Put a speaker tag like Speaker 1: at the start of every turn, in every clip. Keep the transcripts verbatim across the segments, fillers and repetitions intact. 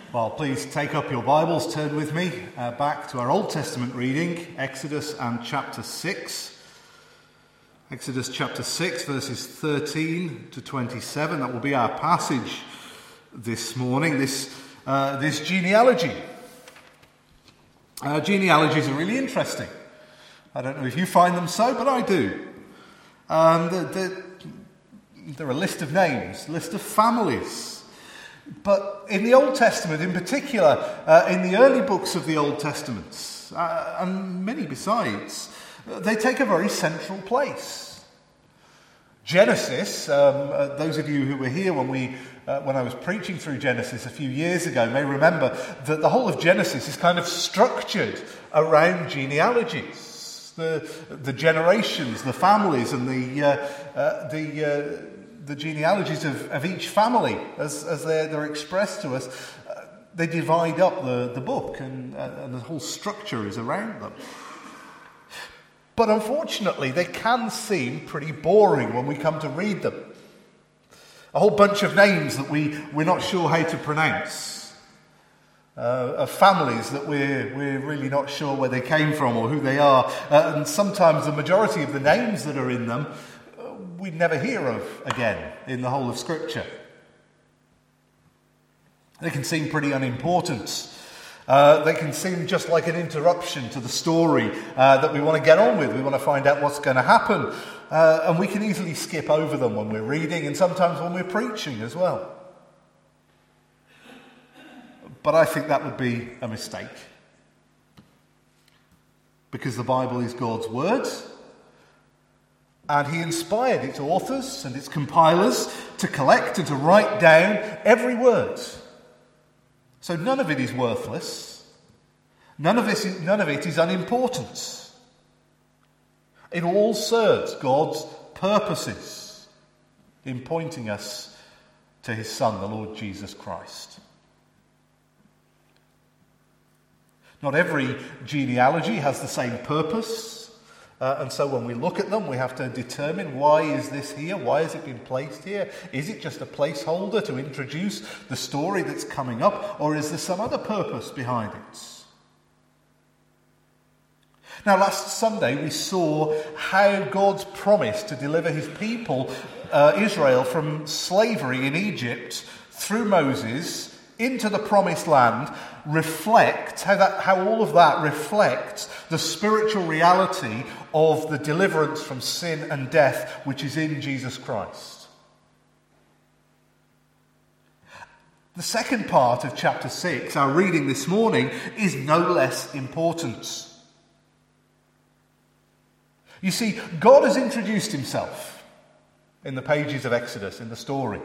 Speaker 1: Well, please take up your Bibles, turn with me uh, back to our Old Testament reading, Exodus and chapter six. Exodus chapter six, verses thirteen to twenty-seven. That will be our passage this morning, this, uh, this genealogy. Uh, genealogies are really interesting. I don't know if you find them so, but I do. Um, the, the, they're a list of names, list of families. But in the Old Testament in particular, uh, in the early books of the Old Testament, uh, and many besides, uh, they take a very central place. Genesis, um, uh, those of you who were here when we uh, when I was preaching through Genesis a few years ago may remember that the whole of Genesis is kind of structured around genealogies. The, the generations, the families, and the uh, uh, the uh, the genealogies of, of each family, as, as they're, they're expressed to us, uh, they divide up the, the book, and, uh, and the whole structure is around them. But unfortunately, they can seem pretty boring when we come to read them. A whole bunch of names that we, we're not sure how to pronounce. Uh, of families that we're, we're really not sure where they came from or who they are. Uh, and sometimes the majority of the names that are in them we'd never hear of again in the whole of Scripture. They can seem pretty unimportant. Uh, they can seem just like an interruption to the story uh, that we want to get on with. We want to find out what's going to happen. Uh, and we can easily skip over them when we're reading and sometimes when we're preaching as well. But I think that would be a mistake. Because the Bible is God's word. And he inspired its authors and its compilers to collect and to write down every word. So none of it is worthless. None of it is, none of it is unimportant. It all serves God's purposes in pointing us to his Son, the Lord Jesus Christ. Not every genealogy has the same purpose. Uh, and so when we look at them, we have to determine, why is this here? Why has it been placed here? Is it just a placeholder to introduce the story that's coming up? Or is there some other purpose behind it? Now, last Sunday we saw how God's promise to deliver his people, uh, Israel, from slavery in Egypt through Moses into the promised land reflects, how that, how all of that reflects the spiritual reality of the deliverance from sin and death which is in Jesus Christ. The second part of chapter six, our reading this morning, is no less important. You see, God has introduced himself in the pages of Exodus, in the story.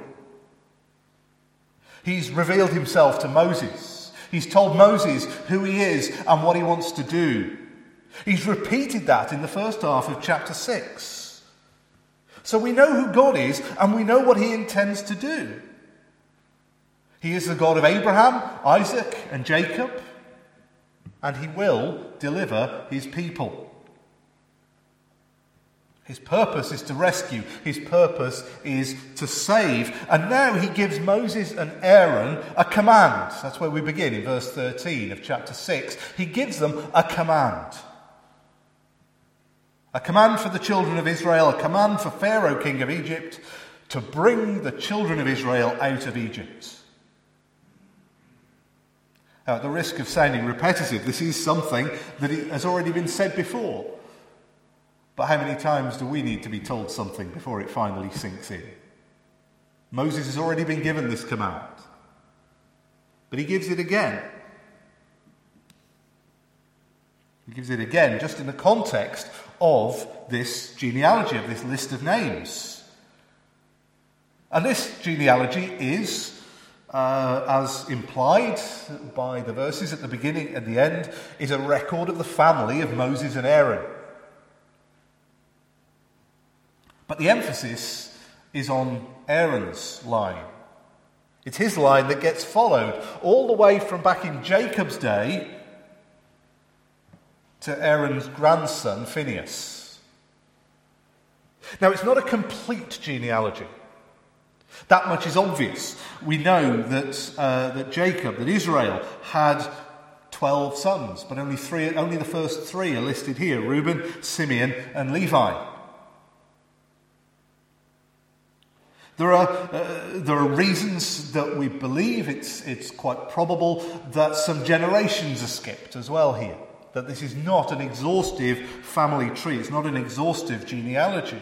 Speaker 1: He's revealed himself to Moses. He's told Moses who he is and what he wants to do. He's repeated that in the first half of chapter six. So we know who God is and we know what he intends to do. He is the God of Abraham, Isaac, and Jacob, and he will deliver his people. His purpose is to rescue. His purpose is to save. And now he gives Moses and Aaron a command. That's where we begin in verse thirteen of chapter six. He gives them a command. A command for the children of Israel, a command for Pharaoh, king of Egypt, to bring the children of Israel out of Egypt. Now, at the risk of sounding repetitive, this is something that has already been said before. But how many times do we need to be told something before it finally sinks in? Moses has already been given this command. But he gives it again. He gives it again just in the context of this genealogy, of this list of names. And this genealogy is, uh, as implied by the verses at the beginning and the end, is a record of the family of Moses and Aaron. But the emphasis is on Aaron's line. It's his line that gets followed all the way from back in Jacob's day to Aaron's grandson, Phinehas. Now, it's not a complete genealogy. That much is obvious. We know that uh, that Jacob, that Israel, had twelve sons, but only three, only the first three are listed here: Reuben, Simeon, and Levi. There are uh, there are reasons that we believe it's it's quite probable that some generations are skipped as well here. That this is not an exhaustive family tree. It's not an exhaustive genealogy.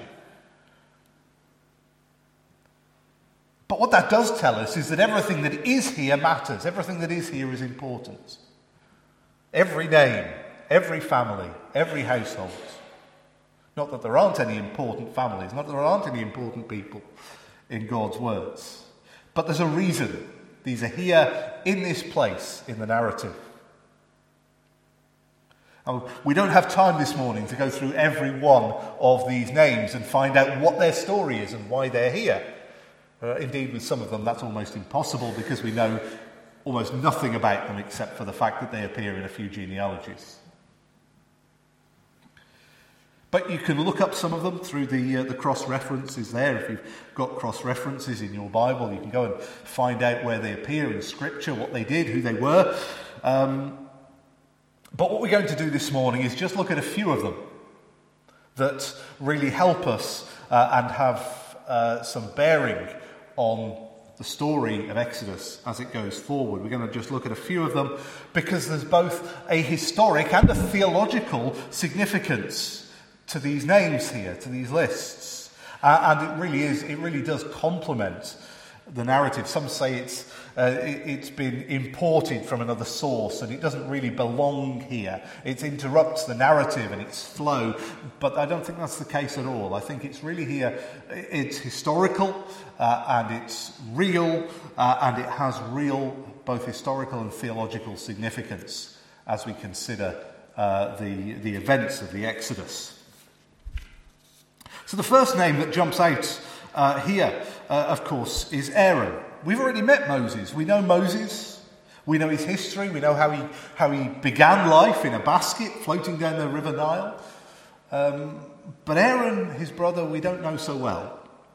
Speaker 1: But what that does tell us is that everything that is here matters. Everything that is here is important. Every name, every family, every household. Not that there aren't any important families, not that there aren't any important people in God's words. But there's a reason these are here in this place in the narrative. And we don't have time this morning to go through every one of these names and find out what their story is and why they're here. Uh, indeed, with some of them, that's almost impossible because we know almost nothing about them except for the fact that they appear in a few genealogies. But you can look up some of them through the uh, the cross-references there. If you've got cross-references in your Bible, you can go and find out where they appear in Scripture, what they did, who they were. Um, but what we're going to do this morning is just look at a few of them that really help us uh, and have uh, some bearing on the story of Exodus as it goes forward. We're going to just look at a few of them because there's both a historic and a theological significance to these names here, to these lists. Uh, and it really is, it really does complement the narrative. Some say it's uh, it, it's been imported from another source and it doesn't really belong here. It interrupts the narrative and its flow, but I don't think that's the case at all. I think it's really here, it's historical uh, and it's real uh, and it has real both historical and theological significance as we consider uh, the, the events of the Exodus. So the first name that jumps out uh, here, uh, of course, is Aaron. We've already met Moses. We know Moses. We know his history. We know how he how he began life in a basket floating down the River Nile. Um, but Aaron, his brother, we don't know so well.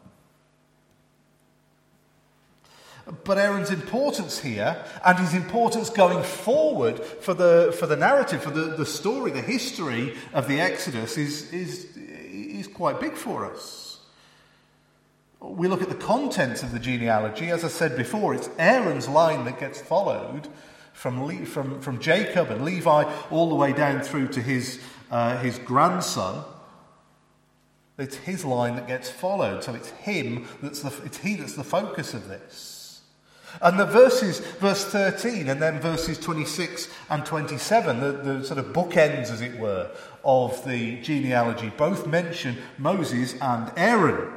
Speaker 1: But Aaron's importance here and his importance going forward for the for the narrative, for the, the story, the history of the Exodus is is is quite big for us. We look at the contents of the genealogy. As I said before, it's Aaron's line that gets followed from Le- from from Jacob and Levi all the way down through to his uh, his grandson. It's his line that gets followed, so it's him that's the it's he that's the focus of this. And the verses, verse thirteen, and then verses twenty-six and twenty-seven, the, the sort of bookends, as it were, of the genealogy, both mention Moses and Aaron.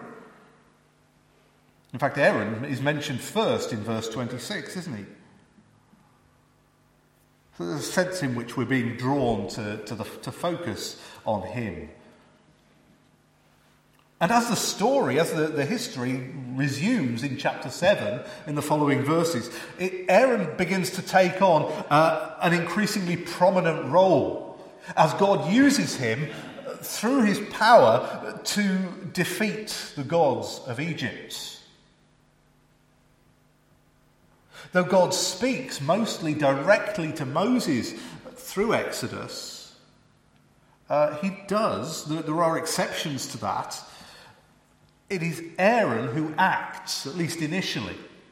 Speaker 1: In fact, Aaron is mentioned first in verse twenty-six, isn't he? So there's a sense in which we're being drawn to, to, the, to focus on him. And as the story, as the, the history resumes in chapter seven, in the following verses, it, Aaron begins to take on uh, an increasingly prominent role as God uses him through his power to defeat the gods of Egypt. Though God speaks mostly directly to Moses through Exodus, uh, he does, there, there are exceptions to that. It is Aaron who acts, at least initially.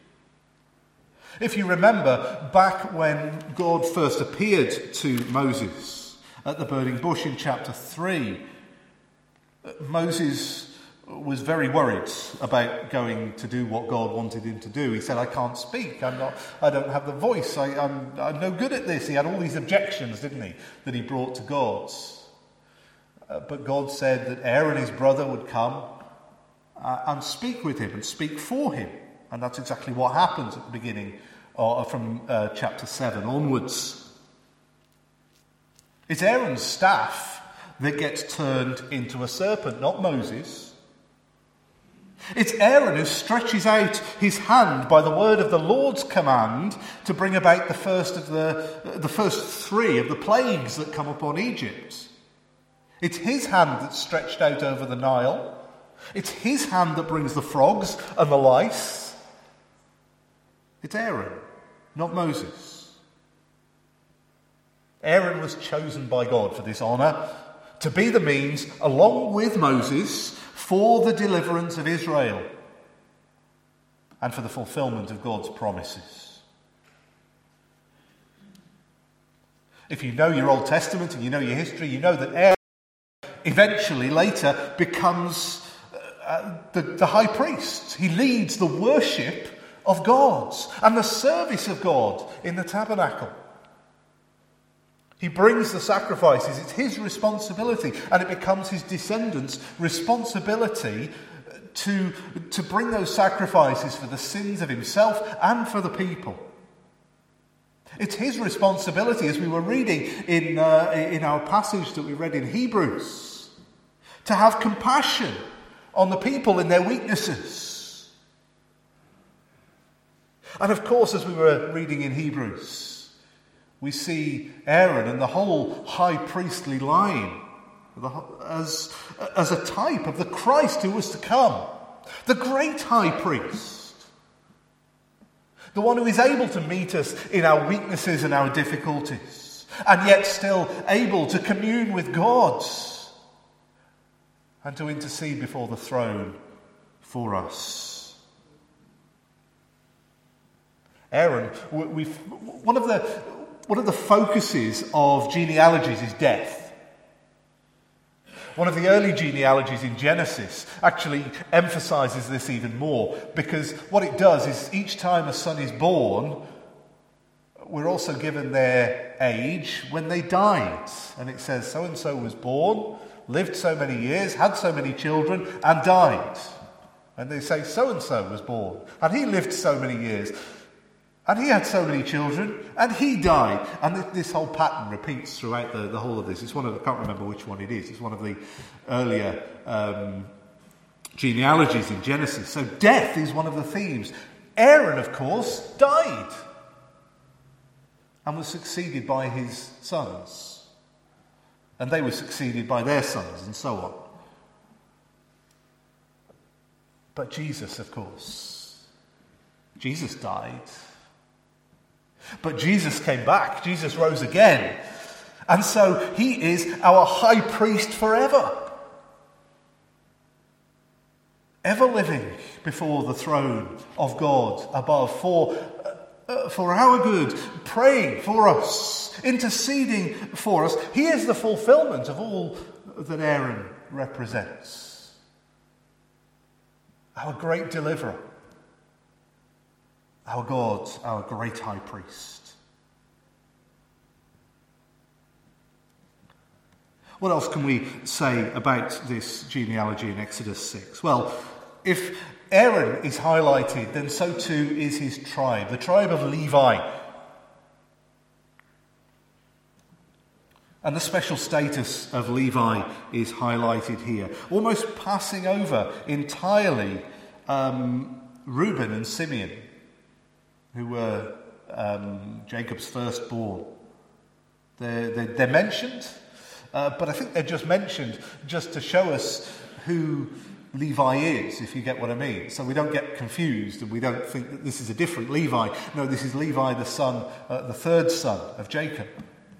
Speaker 1: If you remember, back when God first appeared to Moses at the burning bush in chapter three, Moses was very worried about going to do what God wanted him to do. He said, I can't speak, I'm not, I don't have the voice, I, I'm, I'm no good at this. He had all these objections, didn't he, that he brought to God. Uh, but God said that Aaron, his brother, would come uh, and speak with him and speak for him. And that's exactly what happens at the beginning uh, from uh, chapter seven onwards. It's Aaron's staff that gets turned into a serpent, not Moses. It's Aaron who stretches out his hand by the word of the Lord's command to bring about the first of the, the first three of the plagues that come upon Egypt. It's his hand that's stretched out over the Nile. It's his hand that brings the frogs and the lice. It's Aaron, not Moses. Aaron was chosen by God for this honour, to be the means, along with Moses, for the deliverance of Israel and for the fulfilment of God's promises. If you know your Old Testament and you know your history, you know that Aaron eventually later becomes uh, the, the high priest. He leads the worship of God and the service of God in the tabernacle. He brings the sacrifices. It's his responsibility, and it becomes his descendants' responsibility to, to bring those sacrifices for the sins of himself and for the people. It's his responsibility, as we were reading in, uh, in our passage that we read in Hebrews, to have compassion on the people in their weaknesses. And of course, as we were reading in Hebrews, we see Aaron and the whole high priestly line as, as a type of the Christ who was to come, the great high priest, the one who is able to meet us in our weaknesses and our difficulties, and yet still able to commune with God and to intercede before the throne for us. Aaron, we've, one of the one of the focuses of genealogies is death. One of the early genealogies in Genesis actually emphasises this even more, because what it does is each time a son is born, we're also given their age when they died. And it says so-and-so was born, lived so many years, had so many children, and died. And they say so-and-so was born, and he lived so many years, and he had so many children, and he died. And this whole pattern repeats throughout the, the whole of this. It's one of the, I can't remember which one it is. It's one of the earlier um, genealogies in Genesis. So death is one of the themes. Aaron, of course, died and was succeeded by his sons. And they were succeeded by their sons, and so on. But Jesus, of course, Jesus died. But Jesus came back. Jesus rose again. And so he is our high priest forever. Ever living before the throne of God above for, uh, for our good, praying for us, interceding for us. He is the fulfillment of all that Aaron represents. Our great deliverer. Our God, our great high priest. What else can we say about this genealogy in Exodus six? Well, if Aaron is highlighted, then so too is his tribe, the tribe of Levi. And the special status of Levi is highlighted here, almost passing over entirely um, Reuben and Simeon, who were um, Jacob's firstborn. They're, they're, they're mentioned, uh, but I think they're just mentioned just to show us who Levi is, if you get what I mean. So we don't get confused and we don't think that this is a different Levi. No, this is Levi, the son, uh, the third son of Jacob.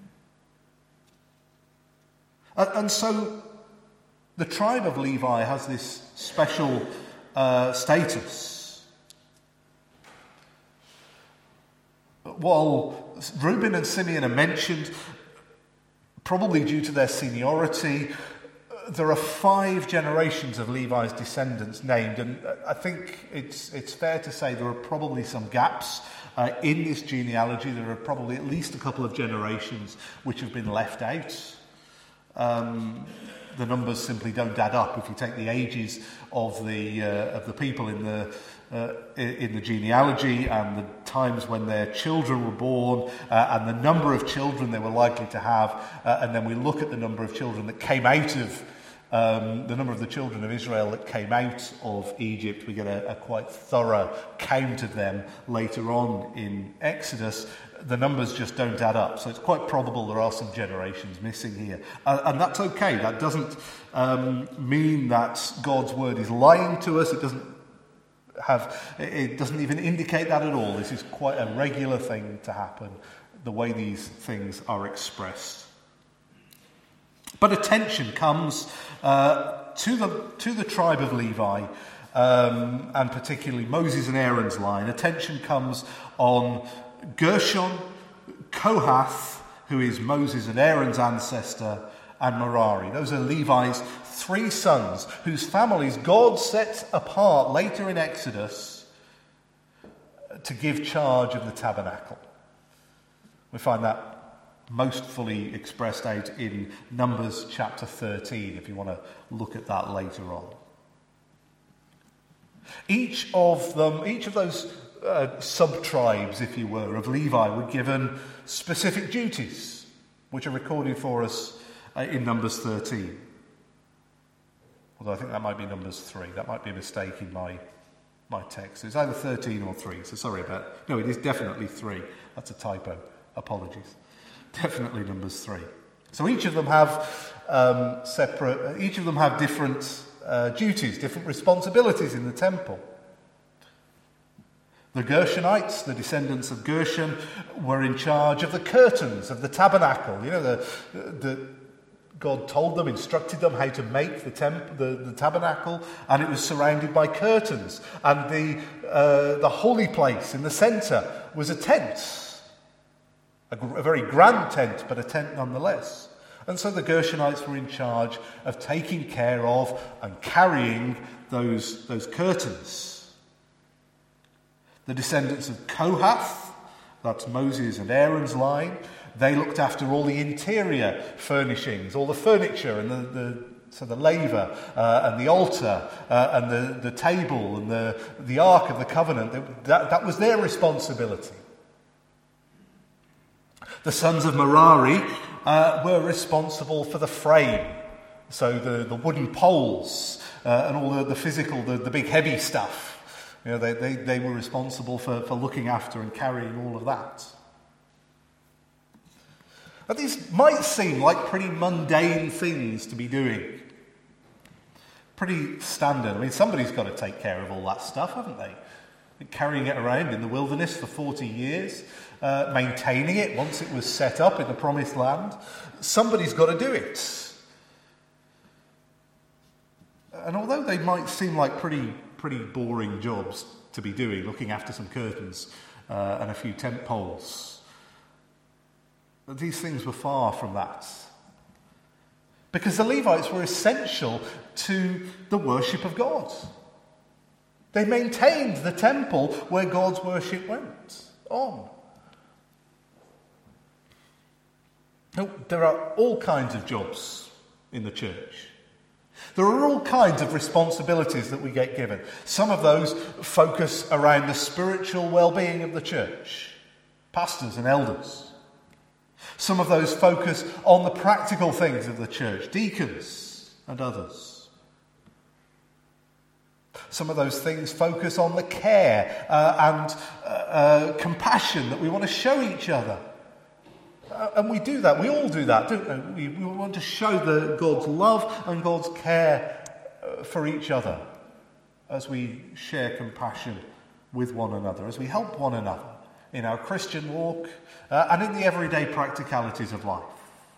Speaker 1: Uh, and so the tribe of Levi has this special uh, status. While Reuben and Simeon are mentioned, probably due to their seniority, there are five generations of Levi's descendants named, and I think it's it's fair to say there are probably some gaps uh, in this genealogy. There are probably at least a couple of generations which have been left out. Um, the numbers simply don't add up if you take the ages of the uh, of the people in the uh, in the genealogy and the times when their children were born uh, and the number of children they were likely to have, uh, and then we look at the number of children that came out of um, the number of the children of Israel that came out of Egypt. We get a, a quite thorough count of them later on in Exodus. The numbers just don't add up, so it's quite probable there are some generations missing here. Uh, and that's okay. That doesn't um, mean that God's word is lying to us. It doesn't have, it doesn't even indicate that at all. This is quite a regular thing to happen, the way these things are expressed. But attention comes uh, to the to the tribe of Levi, um, and particularly Moses and Aaron's line. Attention comes on Gershon, Kohath, who is Moses and Aaron's ancestor, and Merari. Those are Levi's three sons, whose families God sets apart later in Exodus to give charge of the tabernacle. We find that most fully expressed out in Numbers chapter thirteen, if you want to look at that later on. Each of them, each of those uh, sub-tribes, if you were, of Levi were given specific duties, which are recorded for us uh, in Numbers thirteen. Although I think that might be Numbers three. That might be a mistake in my, my text. It's either thirteen or three, so sorry about it. No, it is definitely three. That's a typo. Apologies. Definitely Numbers three. So each of them have um, separate, each of them have different uh, duties, different responsibilities in the temple. The Gershonites, the descendants of Gershon, were in charge of the curtains of the tabernacle. You know, the, the God told them, instructed them how to make the, temp, the, the tabernacle, and it was surrounded by curtains. And the uh, the holy place in the centre was a tent. A, a very grand tent, but a tent nonetheless. And so the Gershonites were in charge of taking care of and carrying those, those curtains. The descendants of Kohath, that's Moses and Aaron's line, they looked after all the interior furnishings, all the furniture, and the, the so the laver uh, and the altar uh, and the, the table and the, the Ark of the Covenant. That, that was their responsibility. The sons of Merari uh, were responsible for the frame, so the, the wooden poles uh, and all the, the physical, the, the big heavy stuff. You know, they, they, they were responsible for, for looking after and carrying all of that. Now, these might seem like pretty mundane things to be doing. Pretty standard. I mean, somebody's got to take care of all that stuff, haven't they? Carrying it around in the wilderness for forty years, uh, maintaining it once it was set up in the promised land. Somebody's got to do it. And although they might seem like pretty pretty boring jobs to be doing, looking after some curtains uh, and a few tent poles, these things were far from that. Because the Levites were essential to the worship of God. They maintained the temple where God's worship went on. Now, there are all kinds of jobs in the church. There are all kinds of responsibilities that we get given. Some of those focus around the spiritual well-being of the church, pastors and elders. Some of those focus on the practical things of the church, deacons and others. Some of those things focus on the care uh, and uh, uh, compassion that we want to show each other. Uh, and we do that. We all do that, don't we? We, we want to show the, God's love and God's care uh, for each other as we share compassion with one another, as we help one another in our Christian walk uh, and in the everyday practicalities of life.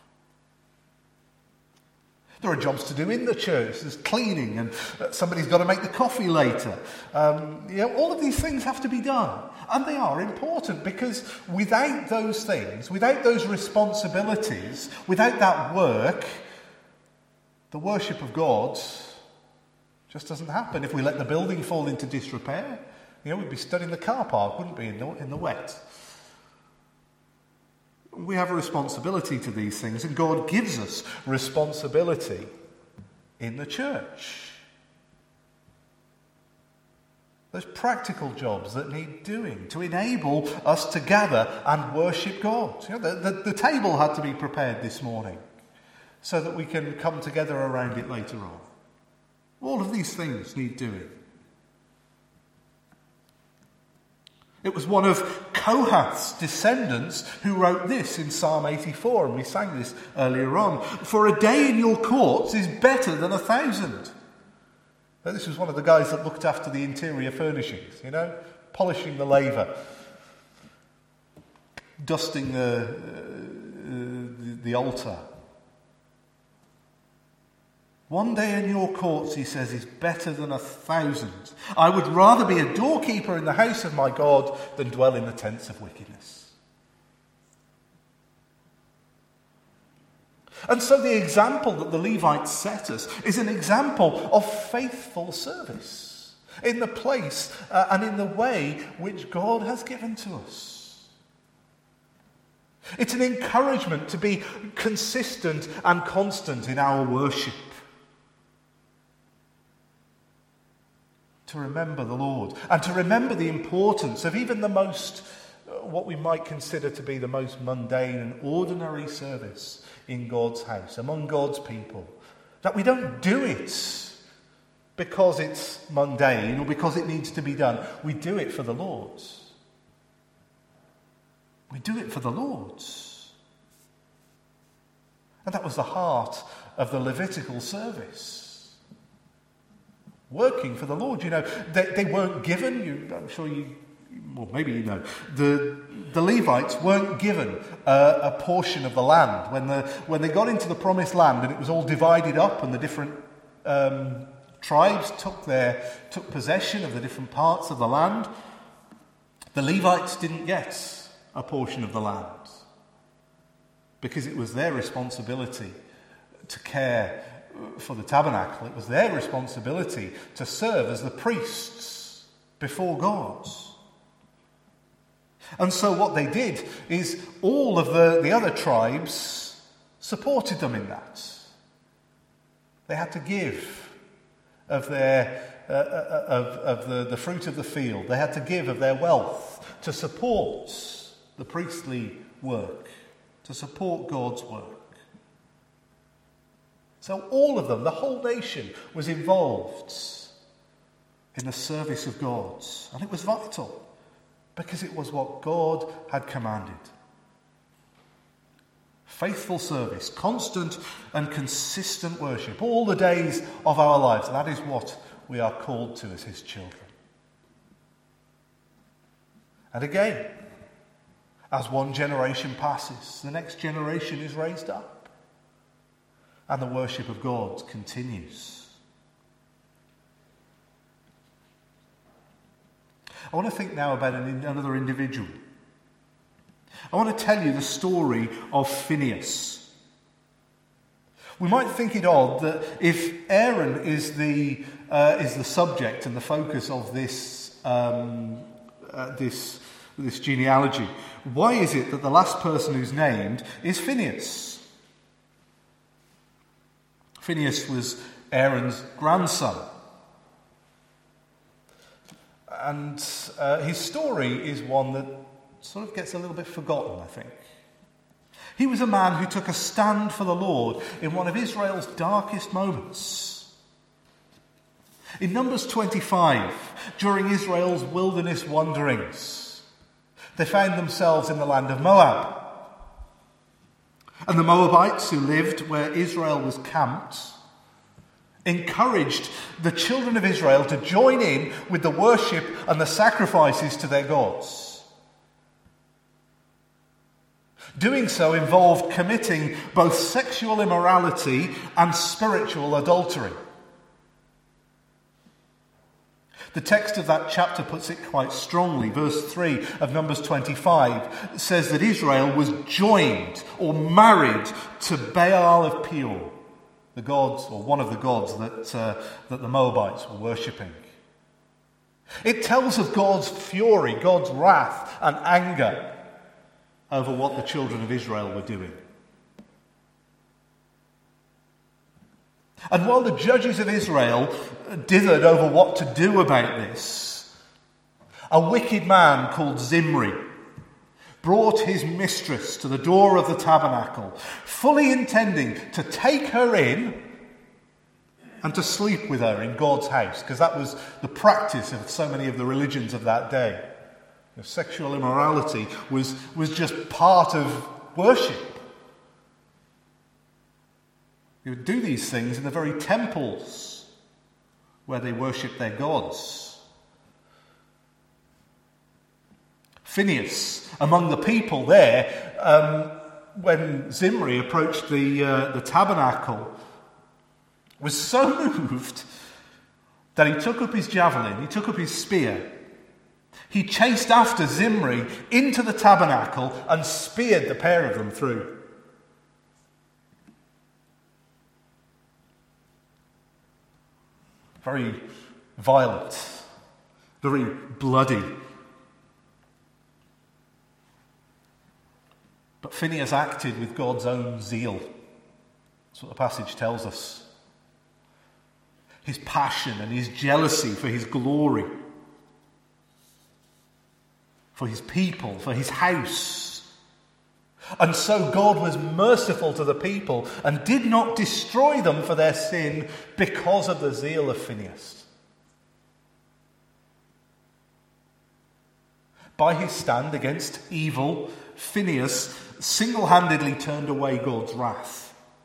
Speaker 1: There are jobs to do in the church. There's cleaning, and somebody's got to make the coffee later. Um, you know, all of these things have to be done. And they are important, because without those things, without those responsibilities, without that work, the worship of God just doesn't happen. If we let the building fall into disrepair, you know, we'd be stood in the car park, wouldn't we, in the, in the wet. We have a responsibility to these things, and God gives us responsibility in the church. Those practical jobs that need doing to enable us to gather and worship God. You know, the, the, the table had to be prepared this morning so that we can come together around it later on. All of these things need doing. It was one of Kohath's descendants who wrote this in Psalm eighty-four, and we sang this earlier on. For a day in your courts is better than a thousand. This was one of the guys that looked after the interior furnishings, you know, polishing the laver, dusting the, uh, the, the altar. One day in your courts, he says, is better than a thousand. I would rather be a doorkeeper in the house of my God than dwell in the tents of wickedness. And so the example that the Levites set us is an example of faithful service in the place uh, and in the way which God has given to us. It's an encouragement to be consistent and constant in our worship. To remember the Lord and to remember the importance of even the most, uh, what we might consider to be the most mundane and ordinary service in God's house, among God's people. That we don't do it because it's mundane or because it needs to be done. We do it for the Lord. We do it for the Lord. And that was the heart of the Levitical service. Working for the Lord, you know, they, they weren't given, you, I'm sure you, well, maybe you know, the, the Levites weren't given a, a portion of the land. When, the, when they got into the promised land and it was all divided up and the different um, tribes took, their, took possession of the different parts of the land, the Levites didn't get a portion of the land because it was their responsibility to care for the tabernacle. It was their responsibility to serve as the priests before God. And so what they did is all of the, the other tribes supported them in that. They had to give of their uh, of, of the, the fruit of the field. They had to give of their wealth to support the priestly work, to support God's work. So all of them, the whole nation, was involved in the service of God. And it was vital, because it was what God had commanded. Faithful service, constant and consistent worship, all the days of our lives. That is what we are called to as his children. And again, as one generation passes, the next generation is raised up. And the worship of God continues. I want to think now about an, another individual. I want to tell you the story of Phinehas. We might think it odd that if Aaron is the uh, is the subject and the focus of this um, uh, this this genealogy, why is it that the last person who's named is Phinehas? Phinehas was Aaron's grandson. And uh, his story is one that sort of gets a little bit forgotten, I think. He was a man who took a stand for the Lord in one of Israel's darkest moments. In Numbers twenty-five, during Israel's wilderness wanderings, they found themselves in the land of Moab. And the Moabites, who lived where Israel was camped, encouraged the children of Israel to join in with the worship and the sacrifices to their gods. Doing so involved committing both sexual immorality and spiritual adultery. The text of that chapter puts it quite strongly. Verse three of Numbers twenty-five says that Israel was joined or married to Baal of Peor, the gods, or one of the gods that, uh, that the Moabites were worshipping. It tells of God's fury, God's wrath and anger over what the children of Israel were doing. And while the judges of Israel dithered over what to do about this, a wicked man called Zimri brought his mistress to the door of the tabernacle, fully intending to take her in and to sleep with her in God's house, because that was the practice of so many of the religions of that day. You know, sexual immorality was, was just part of worship. You would do these things in the very temples where they worship their gods. Phinehas, among the people there, um, when Zimri approached the, uh, the tabernacle, was so moved that he took up his javelin, he took up his spear, he chased after Zimri into the tabernacle and speared the pair of them through. Very violent, very bloody. But Phinehas acted with God's own zeal. That's what the passage tells us. His passion and his jealousy for his glory, for his people, for his house. And so God was merciful to the people and did not destroy them for their sin because of the zeal of Phinehas. By his stand against evil, Phinehas single-handedly turned away God's wrath.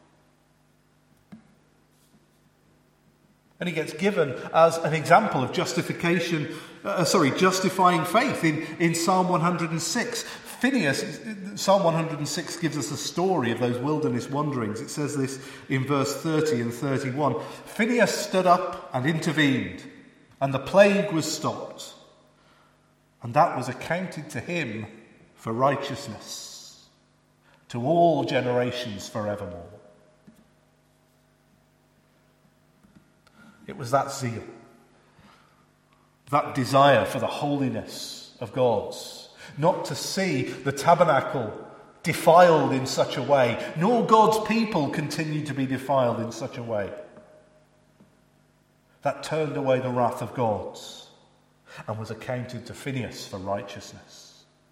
Speaker 1: And he gets given as an example of justification, uh, sorry, justifying faith in, in Psalm one hundred six. Phinehas, Psalm one hundred six gives us a story of those wilderness wanderings. It says this in verse thirty and thirty-one. Phinehas stood up and intervened, and the plague was stopped. And that was accounted to him for righteousness, to all generations forevermore. It was that zeal, that desire for the holiness of God's, not to see the tabernacle defiled in such a way, nor God's people continue to be defiled in such a way, that turned away the wrath of God and was accounted to Phinehas for righteousness.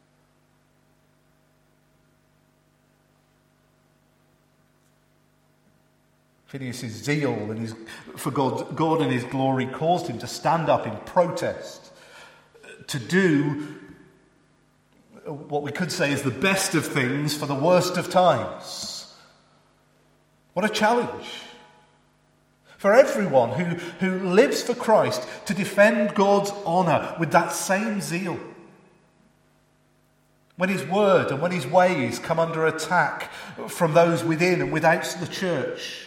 Speaker 1: Phinehas' zeal and his, for God, God and his glory caused him to stand up in protest, to do what we could say is the best of things for the worst of times. What a challenge for everyone who, who lives for Christ to defend God's honour with that same zeal. When his word and when his ways come under attack from those within and without the church.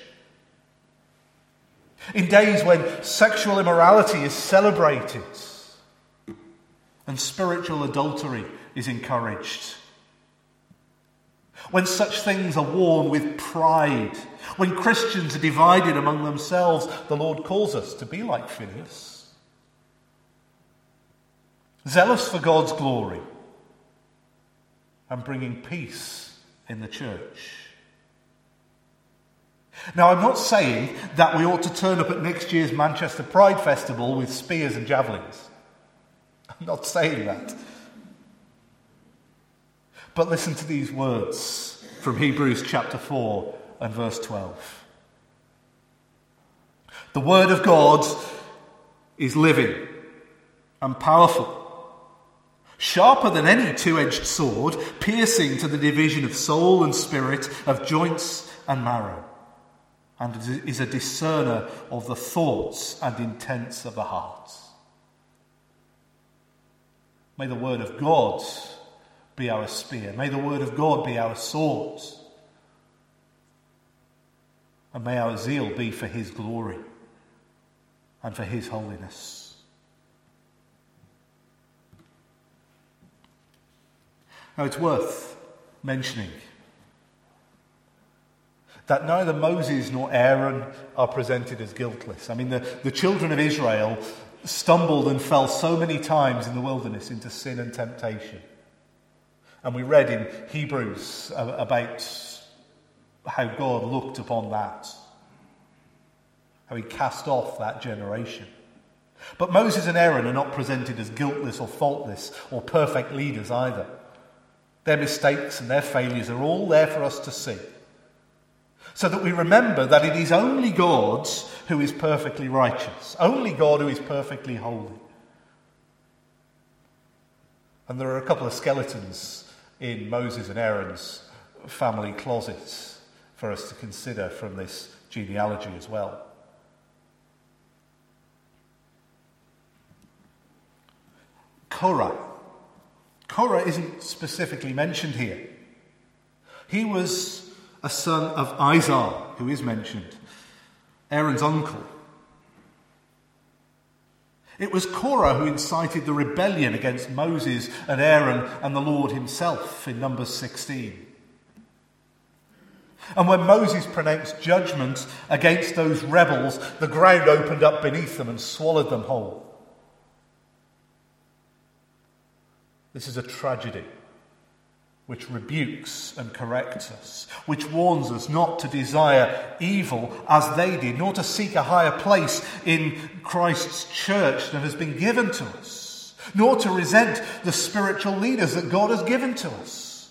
Speaker 1: In days when sexual immorality is celebrated and spiritual adultery is encouraged. When such things are worn with pride. When Christians are divided among themselves, the Lord calls us to be like Phinehas. Zealous for God's glory and bringing peace in the church. Now, I'm not saying that we ought to turn up at next year's Manchester Pride Festival with spears and javelins. I'm not saying that. But listen to these words from Hebrews chapter four and verse twelve. The word of God is living and powerful, sharper than any two-edged sword, piercing to the division of soul and spirit, of joints and marrow, and is a discerner of the thoughts and intents of the heart. May the word of God be our spear. May the word of God be our sword. And may our zeal be for his glory and for his holiness. Now, it's worth mentioning that neither Moses nor Aaron are presented as guiltless. I mean, the, the children of Israel stumbled and fell so many times in the wilderness into sin and temptation. And we read in Hebrews about how God looked upon that, how he cast off that generation. But Moses and Aaron are not presented as guiltless or faultless or perfect leaders either. Their mistakes and their failures are all there for us to see, so that we remember that it is only God who is perfectly righteous, only God who is perfectly holy. And there are a couple of skeletons in Moses and Aaron's family closets for us to consider from this genealogy as well. Korah. Korah isn't specifically mentioned here. He was a son of Izhar, who is mentioned, Aaron's uncle. It was Korah who incited the rebellion against Moses and Aaron and the Lord himself in Numbers sixteen. And when Moses pronounced judgment against those rebels, the ground opened up beneath them and swallowed them whole. This is a tragedy which rebukes and corrects us, which warns us not to desire evil as they did, nor to seek a higher place in Christ's church that has been given to us, nor to resent the spiritual leaders that God has given to us.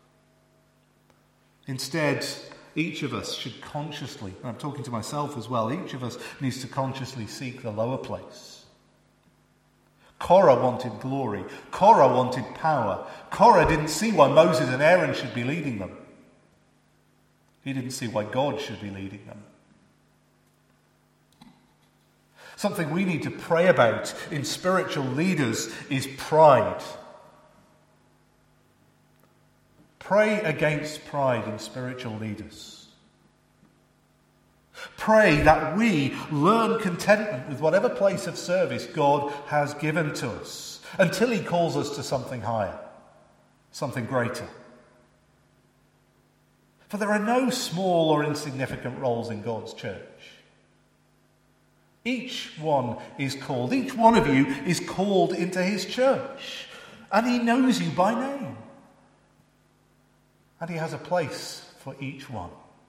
Speaker 1: Instead, each of us should consciously, and I'm talking to myself as well, each of us needs to consciously seek the lower place. Korah wanted glory. Korah wanted power. Korah didn't see why Moses and Aaron should be leading them. He didn't see why God should be leading them. Something we need to pray about in spiritual leaders is pride. Pray against pride in spiritual leaders. Pray that we learn contentment with whatever place of service God has given to us until he calls us to something higher, something greater. For there are no small or insignificant roles in God's church. Each one is called, each one of you is called into his church, and he knows you by name. And he has a place for each one.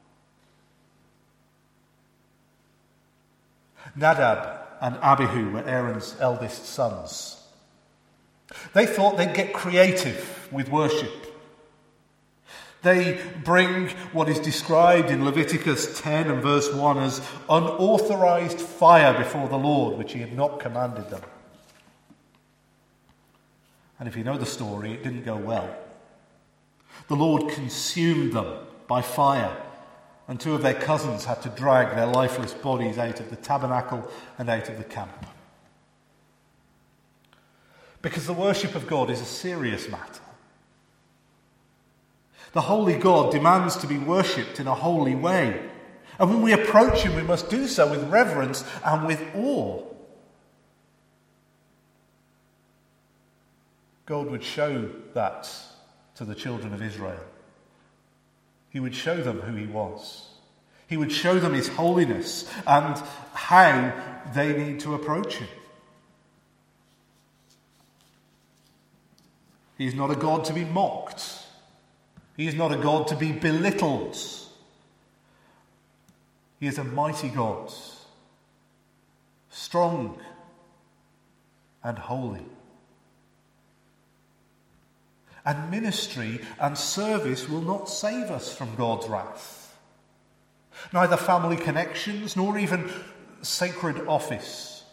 Speaker 1: Nadab and Abihu were Aaron's eldest sons. They thought they'd get creative with worship. They bring what is described in Leviticus ten and verse one as unauthorized fire before the Lord, which he had not commanded them. And if you know the story, it didn't go well. The Lord consumed them by fire, and two of their cousins had to drag their lifeless bodies out of the tabernacle and out of the camp. Because the worship of God is a serious matter. The holy God demands to be worshipped in a holy way. And when we approach him, we must do so with reverence and with awe. God would show that to the children of Israel. He would show them who he was. He would show them his holiness and how they need to approach him. He is not a God to be mocked. He is not a God to be belittled. He is a mighty God, strong and holy. And ministry and service will not save us from God's wrath. Neither family connections nor even sacred office,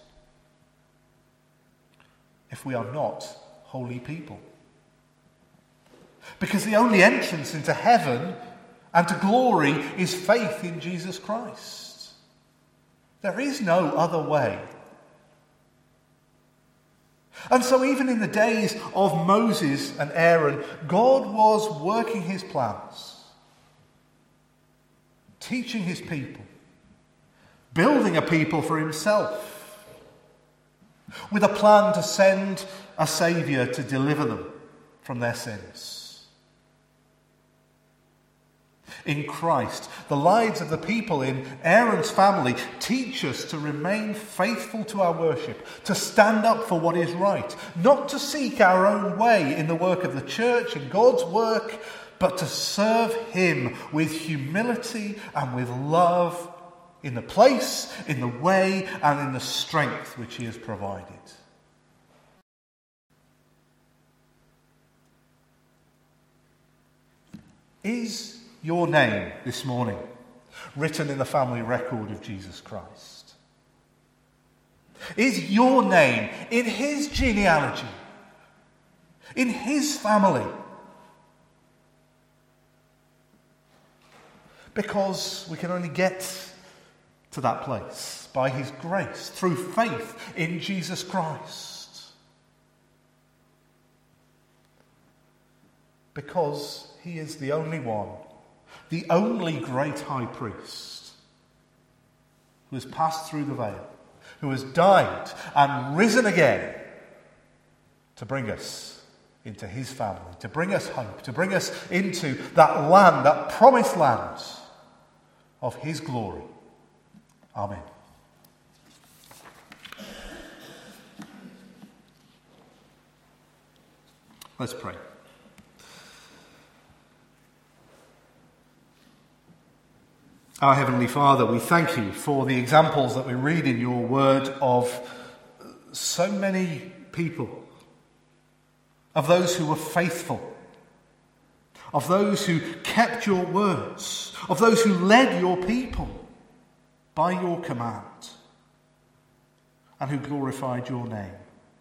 Speaker 1: if we are not holy people. Because the only entrance into heaven and to glory is faith in Jesus Christ. There is no other way. And so even in the days of Moses and Aaron, God was working his plans, teaching his people, building a people for himself, with a plan to send a Saviour to deliver them from their sins. In Christ, the lives of the people in Aaron's family teach us to remain faithful to our worship, to stand up for what is right, not to seek our own way in the work of the church and God's work, but to serve him with humility and with love in the place, in the way, and in the strength which he has provided. Is your name this morning written in the family record of Jesus Christ? Is your name in his genealogy, in his family? Because we can only get to that place by his grace, through faith in Jesus Christ. because he is the only one, the only great high priest who has passed through the veil, who has died and risen again to bring us into his family, to bring us hope, to bring us into that land, that promised land of his glory. Amen. Let's pray. Our Heavenly Father, we thank you for the examples that we read in your word of so many people, of those who were faithful, of those who kept your words, of those who led your people by your command, and who glorified your name.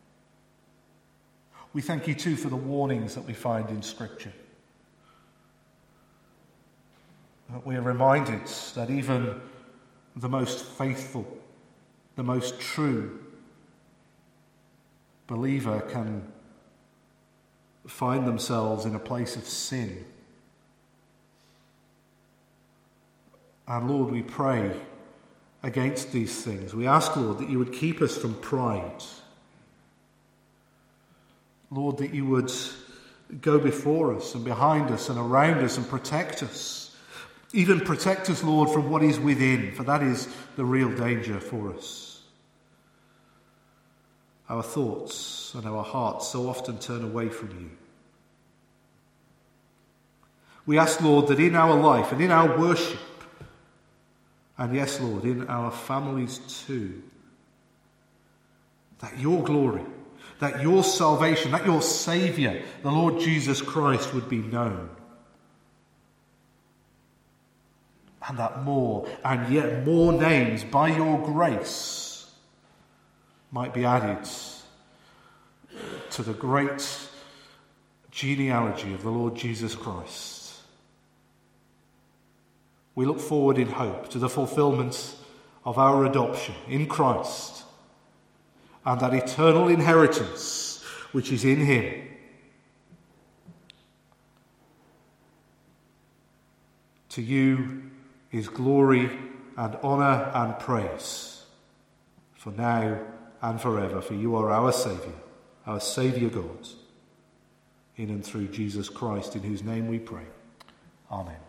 Speaker 1: We thank you too for the warnings that we find in Scripture. We are reminded that even the most faithful, the most true believer can find themselves in a place of sin. And Lord, we pray against these things. We ask, Lord, that you would keep us from pride. Lord, that you would go before us and behind us and around us and protect us. Even protect us, Lord, from what is within, for that is the real danger for us. Our thoughts and our hearts so often turn away from you. We ask, Lord, that in our life and in our worship, and yes, Lord, in our families too, that your glory, that your salvation, that your Saviour, the Lord Jesus Christ, would be known. And that more and yet more names, by your grace, might be added to the great genealogy of the Lord Jesus Christ. We look forward in hope to the fulfillment of our adoption in Christ and that eternal inheritance which is in him. To you is glory and honour and praise, for now and forever, for you are our Saviour, our Saviour God, in and through Jesus Christ, in whose name we pray. Amen.